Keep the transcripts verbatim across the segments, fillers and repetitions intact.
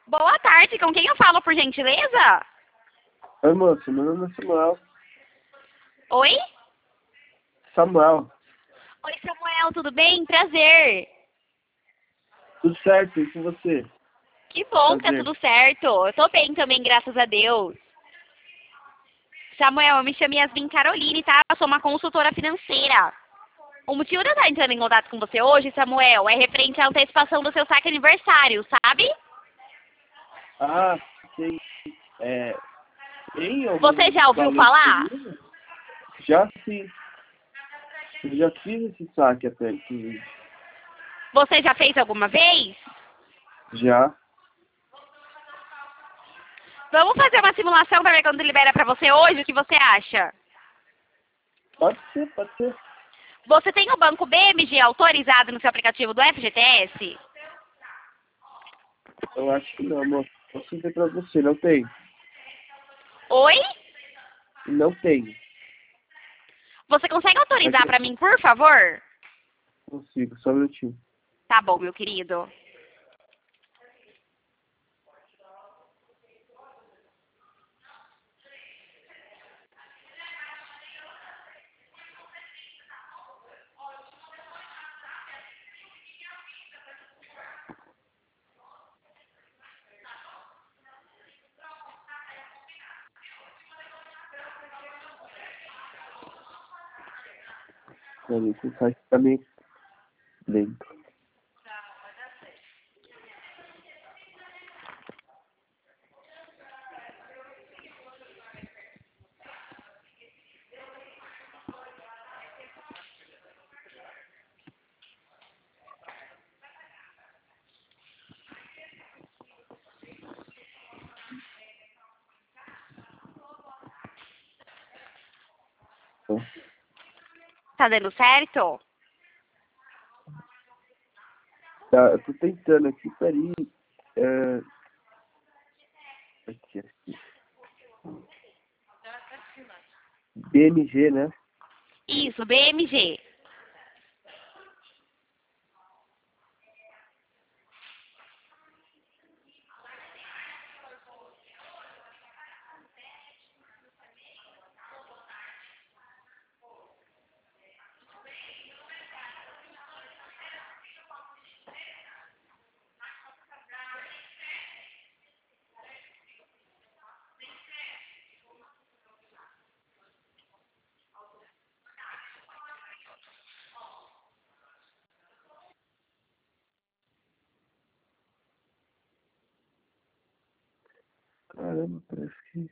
Boa tarde, com quem eu falo, por gentileza? Oi, moço, meu nome é Samuel. Oi? Samuel, Oi, Samuel, tudo bem? Prazer. tudo certo? E com você? Que bom que tá Prazer. tudo certo. Eu tô bem também, graças a Deus. Samuel, eu me chamo Yasmin Caroline, tá? Eu sou uma consultora financeira. O motivo de eu estar entrando em contato com você hoje, Samuel, é referente à antecipação do seu saque aniversário, sabe? Ah, sei. É, tem algum Você já ouviu valor falar? disponível? Já sim. Eu já fiz esse saque até, inclusive. Você já fez alguma vez? Já. Vamos fazer uma simulação para ver quando libera para você hoje, o que você acha? Pode ser, pode ser. Você tem o banco B M G autorizado no seu aplicativo do F G T S? Eu acho que não, moço. Posso dizer pra você, não tem. Oi? Não tem. Você consegue autorizar Aqui, para mim, por favor? consigo, só um minutinho. Tá bom, meu querido. Peraí, esse site tá meio lento. Tá dando certo? Tá, eu tô tentando aqui, peraí. É... Aqui, aqui. B M G, né? Isso, B M G. Caramba, parece que...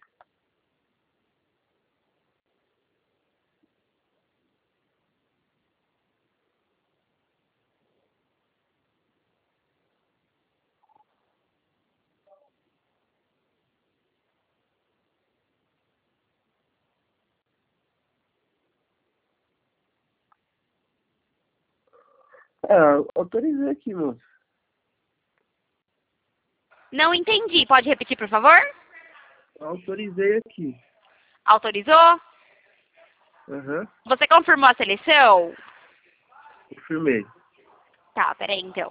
É, autorizei aqui, moço. Não entendi. Pode repetir, por favor? Autorizei aqui. Autorizou? Aham, Você confirmou a seleção? confirmei. Tá, peraí então.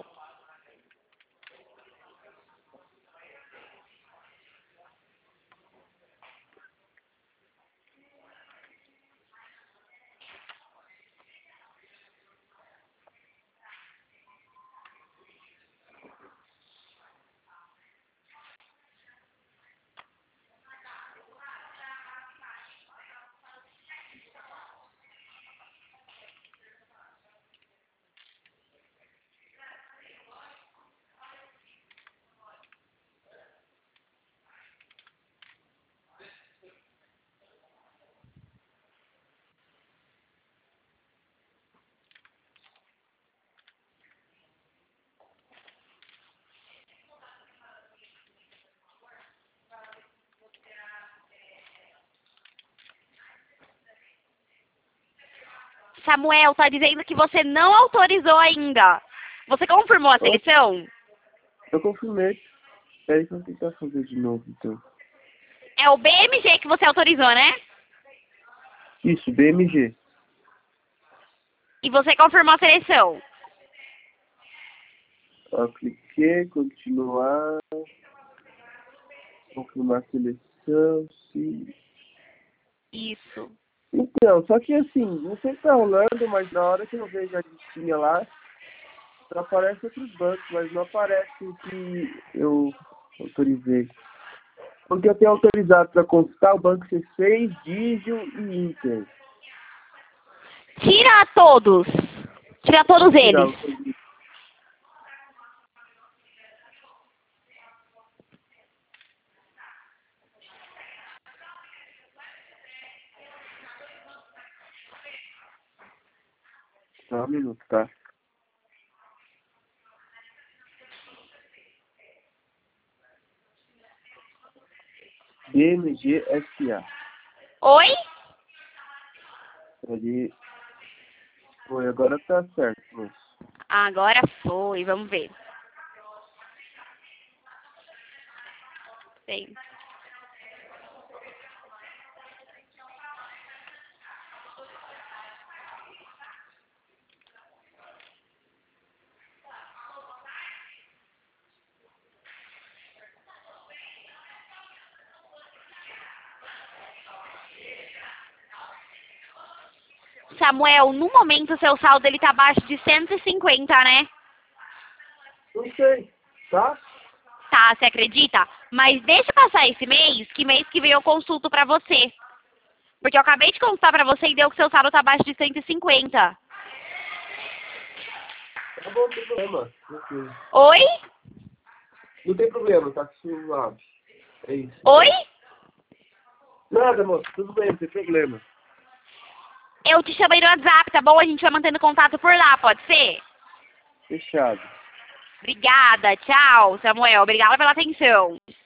Samuel, tá dizendo que você não autorizou ainda. Você confirmou a Ó, seleção? eu confirmei. Peraí que eu vou tentar fazer de novo, então. É o B M G que você autorizou, né? Isso, B M G. E você confirmou a seleção? Ó, cliquei, continuar. confirmar a seleção, sim. Isso. Então, só que assim, não sei se tá rolando, mas na hora que eu vejo a listinha lá, só aparece outros bancos, mas não aparece o que eu autorizei. Porque eu tenho autorizado para consultar o Banco C seis, Digio e Inter. Tira todos. Tira todos Vou tirar eles. o serviço. Só um minuto, tá? B M G S A. Oi? Ele... Foi, agora tá certo, moço. Agora foi, vamos ver. Sim. Samuel, no momento seu saldo ele tá abaixo de cento e cinquenta, né? Não sei, tá? Tá, você acredita? Mas deixa passar esse mês, que mês que vem eu consulto pra você. Porque eu acabei de consultar pra você e deu que seu saldo tá abaixo de cento e cinquenta. Tá bom, não tem problema. Tranquilo. Oi? Não tem problema, tá suave. É isso. Oi? Nada, moço, tudo bem, não tem problema. Eu te chamei no WhatsApp, tá bom? A gente vai mantendo contato por lá, pode ser? Fechado. Obrigada, tchau, Samuel. Obrigada pela atenção.